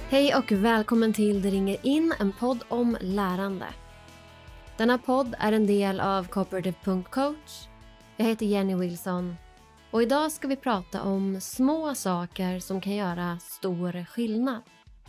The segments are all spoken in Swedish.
Hej och välkommen till Det ringer in, en podd om lärande. Denna podd är en del av Cooperative.coach. Jag heter Jenny Wilson och idag ska vi prata om små saker som kan göra stor skillnad.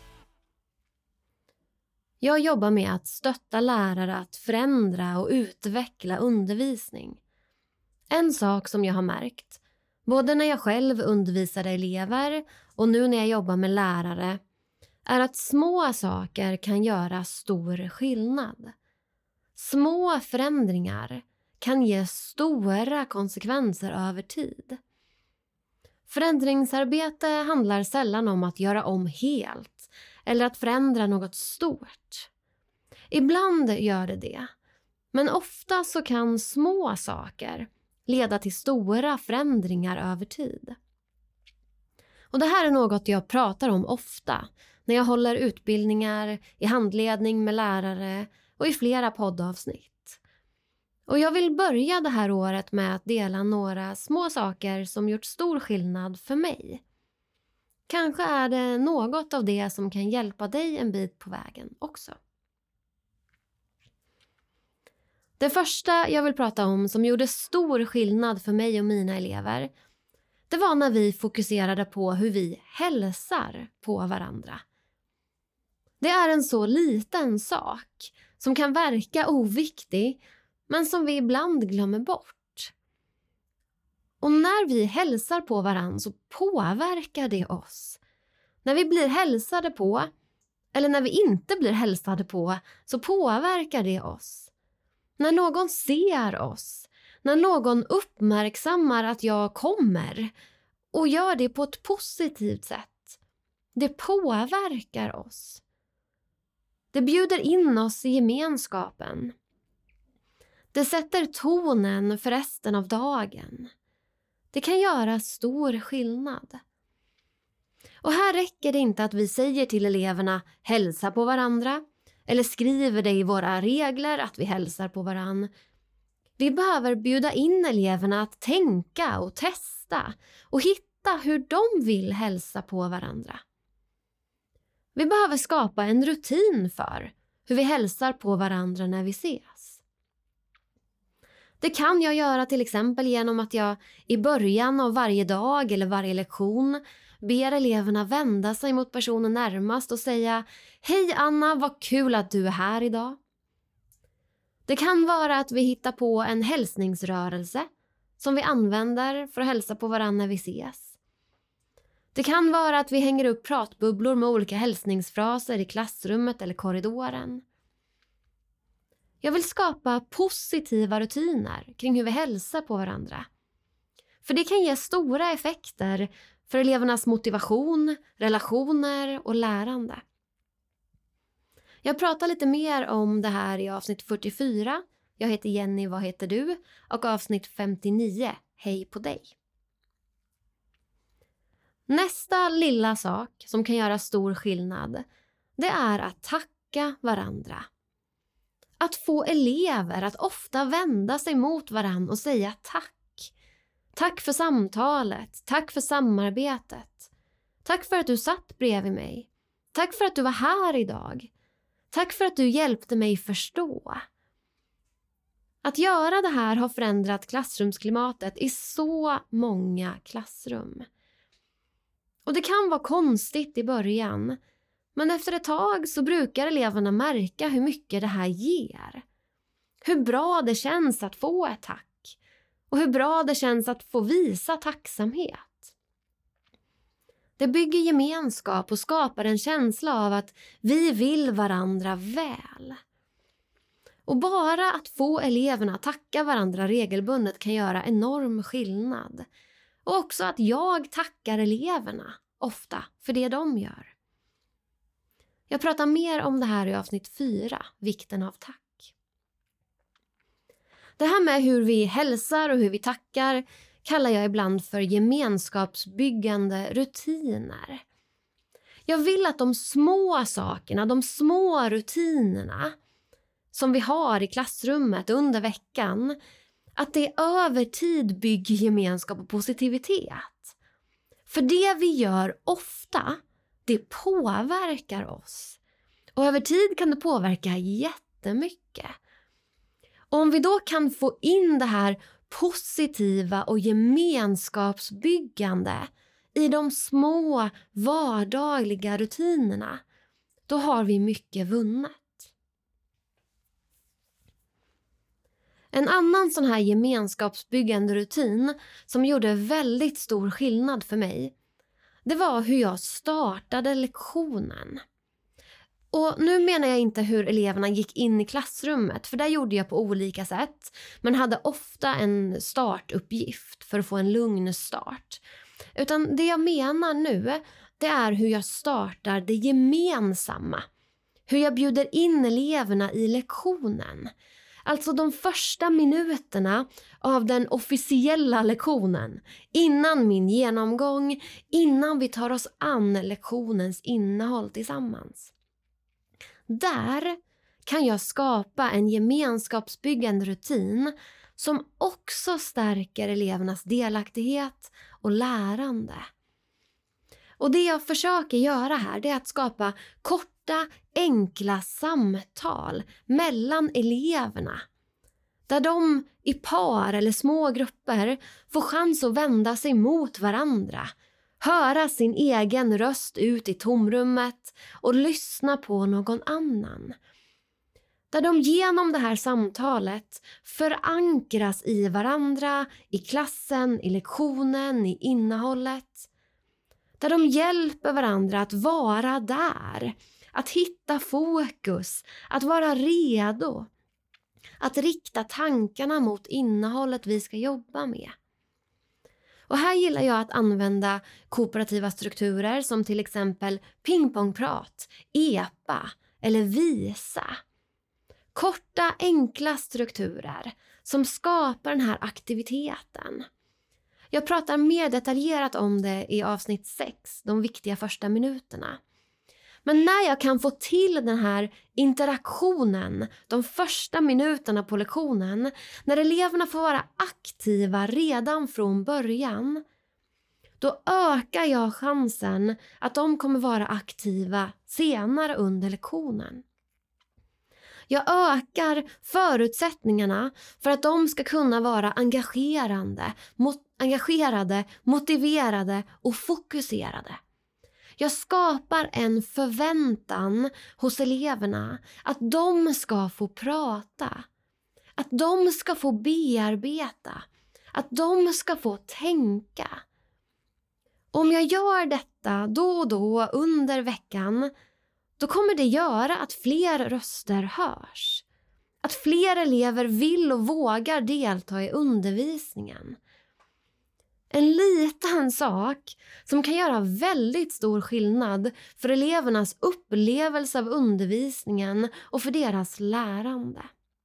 Jag jobbar med att stötta lärare att förändra och utveckla undervisning. En sak som jag har märkt, både när jag själv undervisade elever och nu när jag jobbar med lärare, är att små saker kan göra stor skillnad. Små förändringar kan ge stora konsekvenser över tid. Förändringsarbete handlar sällan om att göra om helt eller att förändra något stort. Ibland gör det, men ofta så kan små saker leda till stora förändringar över tid. Och det här är något jag pratar om ofta när jag håller utbildningar, i handledning med lärare och i flera poddavsnitt. Och jag vill börja det här året med att dela några små saker som gjort stor skillnad för mig. Kanske är det något av det som kan hjälpa dig en bit på vägen också. Det första jag vill prata om som gjorde stor skillnad för mig och mina elever, det var när vi fokuserade på hur vi hälsar på varandra. Det är en så liten sak som kan verka oviktig men som vi ibland glömmer bort. Och när vi hälsar på varandra så påverkar det oss. När vi blir hälsade på eller när vi inte blir hälsade på så påverkar det oss. När någon ser oss, när någon uppmärksammar att jag kommer och gör det på ett positivt sätt, det påverkar oss. Det bjuder in oss i gemenskapen. Det sätter tonen för resten av dagen. Det kan göra stor skillnad. Och här räcker det inte att vi säger till eleverna hälsa på varandra eller skriver det i våra regler att vi hälsar på varandra. Vi behöver bjuda in eleverna att tänka och testa och hitta hur de vill hälsa på varandra. Vi behöver skapa en rutin för hur vi hälsar på varandra när vi ses. Det kan jag göra till exempel genom att jag i början av varje dag eller varje lektion ber eleverna vända sig mot personen närmast och säga: "Hej Anna, vad kul att du är här idag." Det kan vara att vi hittar på en hälsningsrörelse som vi använder för att hälsa på varandra när vi ses. Det kan vara att vi hänger upp pratbubblor med olika hälsningsfraser i klassrummet eller korridoren. Jag vill skapa positiva rutiner kring hur vi hälsar på varandra. För det kan ge stora effekter för elevernas motivation, relationer och lärande. Jag pratar lite mer om det här i avsnitt 44. Jag heter Jenny, vad heter du? Och avsnitt 59, hej på dig. Nästa lilla sak som kan göra stor skillnad, det är att tacka varandra. Att få elever att ofta vända sig mot varandra och säga tack. Tack för samtalet, tack för samarbetet. Tack för att du satt bredvid mig. Tack för att du var här idag. Tack för att du hjälpte mig förstå. Att göra det här har förändrat klassrumsklimatet i så många klassrum. Och det kan vara konstigt i början, men efter ett tag så brukar eleverna märka hur mycket det här ger. Hur bra det känns att få ett tack och hur bra det känns att få visa tacksamhet. Det bygger gemenskap och skapar en känsla av att vi vill varandra väl. Och bara att få eleverna att tacka varandra regelbundet kan göra enorm skillnad. Och också att jag tackar eleverna ofta för det de gör. Jag pratar mer om det här i avsnitt 4, vikten av tack. Det här med hur vi hälsar och hur vi tackar kallar jag ibland för gemenskapsbyggande rutiner. Jag vill att de små sakerna, de små rutinerna som vi har i klassrummet under veckan, att det över tid bygger gemenskap och positivitet. För det vi gör ofta, det påverkar oss. Och över tid kan det påverka jättemycket. Och om vi då kan få in det här positiva och gemenskapsbyggande i de små vardagliga rutinerna, då har vi mycket vunnet. En annan sån här gemenskapsbyggande rutin som gjorde väldigt stor skillnad för mig, det var hur jag startade lektionen. Och nu menar jag inte hur eleverna gick in i klassrummet, för där gjorde jag på olika sätt, men hade ofta en startuppgift för att få en lugn start. Utan det jag menar nu, det är hur jag startar det gemensamma. Hur jag bjuder in eleverna i lektionen. Alltså de första minuterna av den officiella lektionen. Innan min genomgång, innan vi tar oss an lektionens innehåll tillsammans. Där kan jag skapa en gemenskapsbyggande rutin som också stärker elevernas delaktighet och lärande. Och det jag försöker göra här, det är att skapa korta, enkla samtal mellan eleverna. Där de i par eller små grupper får chans att vända sig mot varandra. Höra sin egen röst ut i tomrummet och lyssna på någon annan. Där de genom det här samtalet förankras i varandra, i klassen, i lektionen, i innehållet. Där de hjälper varandra att vara där, att hitta fokus, att vara redo. Att rikta tankarna mot innehållet vi ska jobba med. Och här gillar jag att använda kooperativa strukturer som till exempel pingpongprat, EPA eller visa. Korta, enkla strukturer som skapar den här aktiviteten. Jag pratar mer detaljerat om det i avsnitt 6, de viktiga första minuterna. Men när jag kan få till den här interaktionen, de första minuterna på lektionen, när eleverna får vara aktiva redan från början, då ökar jag chansen att de kommer vara aktiva senare under lektionen. Jag ökar förutsättningarna för att de ska kunna vara engagerade, motiverade och fokuserade. Jag skapar en förväntan hos eleverna att de ska få prata, att de ska få bearbeta, att de ska få tänka. Om jag gör detta då och då under veckan, då kommer det göra att fler röster hörs. Att fler elever vill och vågar delta i undervisningen. En liten sak som kan göra väldigt stor skillnad för elevernas upplevelse av undervisningen och för deras lärande.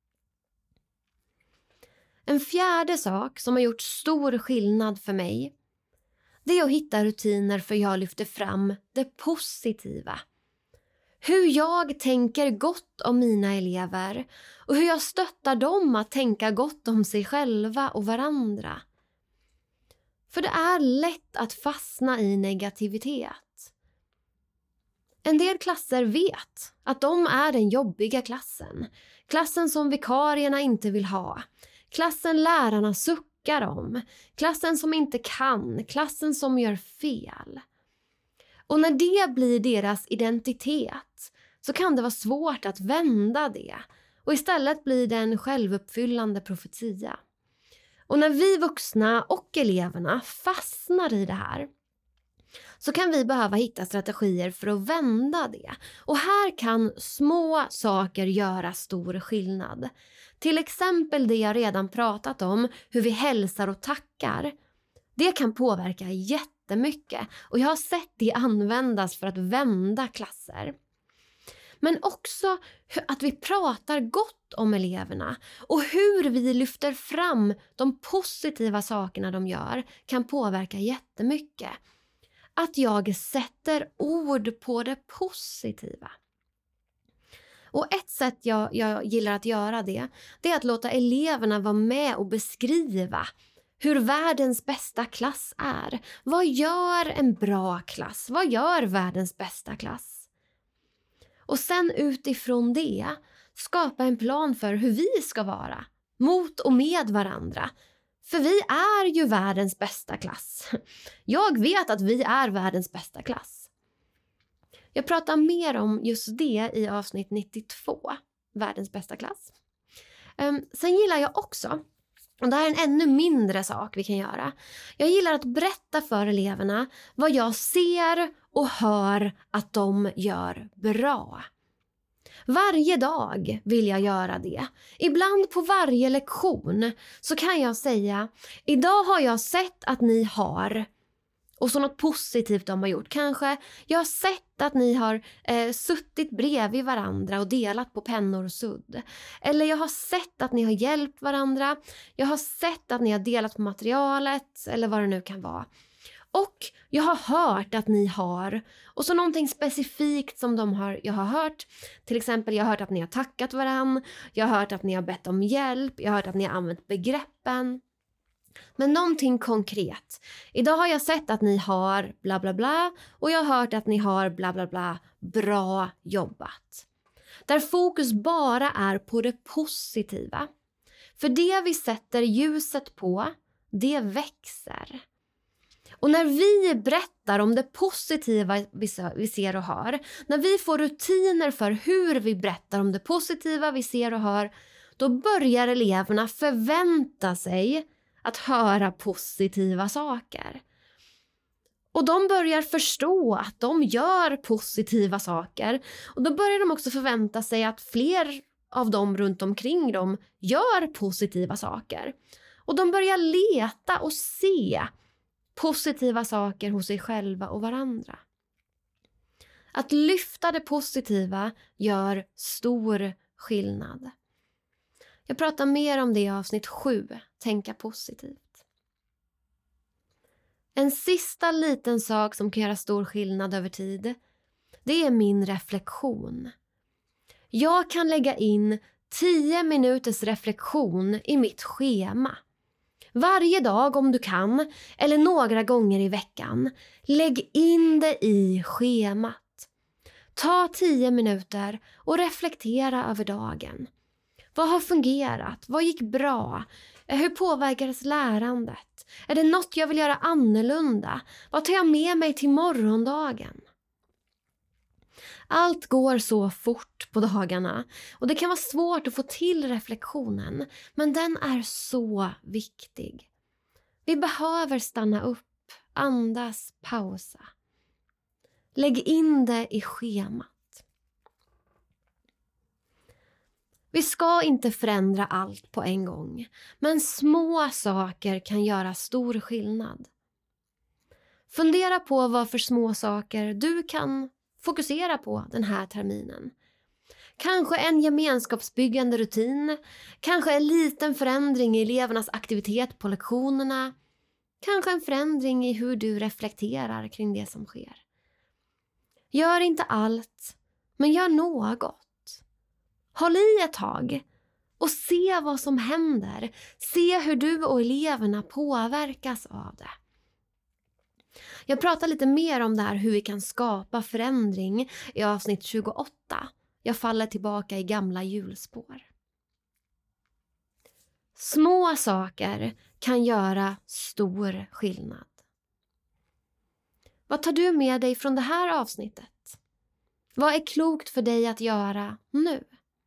En fjärde sak som har gjort stor skillnad för mig, det är att hitta rutiner för jag lyfter fram det positiva. Hur jag tänker gott om mina elever och hur jag stöttar dem att tänka gott om sig själva och varandra. För det är lätt att fastna i negativitet. En del klasser vet att de är den jobbiga klassen. Klassen som vikarierna inte vill ha. Klassen lärarna suckar om. Klassen som inte kan. Klassen som gör fel. Och när det blir deras identitet så kan det vara svårt att vända det. Och istället blir det en självuppfyllande profetia. Och när vi vuxna och eleverna fastnar i det här så kan vi behöva hitta strategier för att vända det. Och här kan små saker göra stor skillnad. Till exempel det jag redan pratat om, hur vi hälsar och tackar. Det kan påverka jättemycket och jag har sett det användas för att vända klasser. Men också att vi pratar gott om eleverna och hur vi lyfter fram de positiva sakerna de gör kan påverka jättemycket. Att jag sätter ord på det positiva. Och ett sätt jag gillar att göra det är att låta eleverna vara med och beskriva hur världens bästa klass är. Vad gör en bra klass? Vad gör världens bästa klass? Och sen utifrån det skapa en plan för hur vi ska vara mot och med varandra. För vi är ju världens bästa klass. Jag vet att vi är världens bästa klass. Jag pratar mer om just det i avsnitt 92, världens bästa klass. Sen gillar jag också, och det här är en ännu mindre sak vi kan göra. Jag gillar att berätta för eleverna vad jag ser och hör att de gör bra. Varje dag vill jag göra det. Ibland på varje lektion så kan jag säga: idag har jag sett att ni har... Och så något positivt de har gjort. Kanske jag har sett att ni har suttit bredvid varandra och delat på pennor och sudd. Eller jag har sett att ni har hjälpt varandra. Jag har sett att ni har delat på materialet. Eller vad det nu kan vara. Och jag har hört att ni har. Och så någonting specifikt som jag har hört. Till exempel jag har hört att ni har tackat varann. Jag har hört att ni har bett om hjälp. Jag har hört att ni har använt begreppen. Men någonting konkret. Idag har jag sett att ni har bla bla bla och jag har hört att ni har bla bla bla. Bra jobbat. Där fokus bara är på det positiva. För det vi sätter ljuset på, det växer. Och när vi berättar om det positiva vi ser och hör, när vi får rutiner för hur vi berättar om det positiva vi ser och hör, då börjar eleverna förvänta sig att höra positiva saker. Och de börjar förstå att de gör positiva saker. Och då börjar de också förvänta sig att fler av dem runt omkring dem gör positiva saker. Och de börjar leta och se positiva saker hos sig själva och varandra. Att lyfta det positiva gör stor skillnad. Jag pratar mer om det i avsnitt 7, tänka positivt. En sista liten sak som kan göra stor skillnad över tid, det är min reflektion. Jag kan lägga in 10 minuters reflektion i mitt schema. Varje dag om du kan, eller några gånger i veckan, lägg in det i schemat. Ta 10 minuter och reflektera över dagen. Vad har fungerat? Vad gick bra? Hur påverkades lärandet? Är det något jag vill göra annorlunda? Vad tar jag med mig till morgondagen? Allt går så fort på dagarna och det kan vara svårt att få till reflektionen, men den är så viktig. Vi behöver stanna upp, andas, pausa. Lägg in det i schemat. Vi ska inte förändra allt på en gång, men små saker kan göra stor skillnad. Fundera på vad för små saker du kan fokusera på den här terminen. Kanske en gemenskapsbyggande rutin, kanske en liten förändring i elevernas aktivitet på lektionerna, kanske en förändring i hur du reflekterar kring det som sker. Gör inte allt, men gör något. Håll i ett tag och se vad som händer. Se hur du och eleverna påverkas av det. Jag pratar lite mer om det här hur vi kan skapa förändring i avsnitt 28. Jag faller tillbaka i gamla hjulspår. Små saker kan göra stor skillnad. Vad tar du med dig från det här avsnittet? Vad är klokt för dig att göra nu?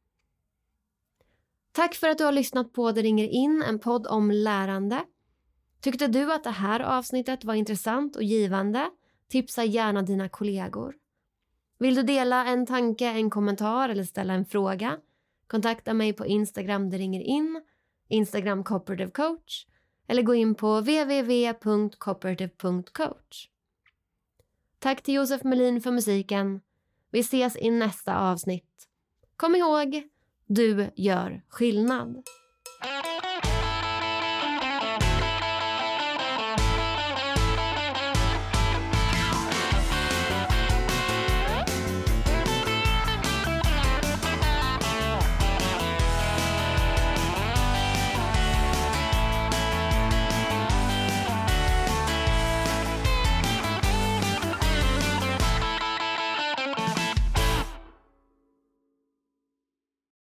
Tack för att du har lyssnat på Det ringer in, en podd om lärande. Tyckte du att det här avsnittet var intressant och givande? Tipsa gärna dina kollegor. Vill du dela en tanke, en kommentar eller ställa en fråga? Kontakta mig på Instagram Det ringer in, Instagram Cooperative Coach eller gå in på www.cooperative.coach. Tack till Josef Melin för musiken. Vi ses i nästa avsnitt. Kom ihåg, du gör skillnad.